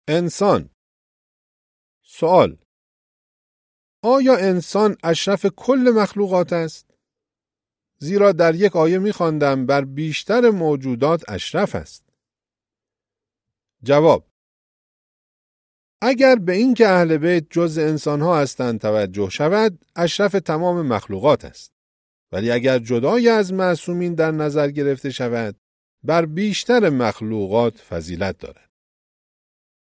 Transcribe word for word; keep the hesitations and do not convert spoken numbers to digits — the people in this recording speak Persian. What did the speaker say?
انسان. سوال: آیا انسان اشرف کل مخلوقات است؟ زیرا در یک آیه می‌خواندم بر بیشتر موجودات اشرف است. جواب: اگر به این که اهل بیت جز انسان‌ها هستند توجه شود، اشرف تمام مخلوقات است. ولی اگر جدای از معصومین در نظر گرفته شود، بر بیشتر مخلوقات فضیلت دارد.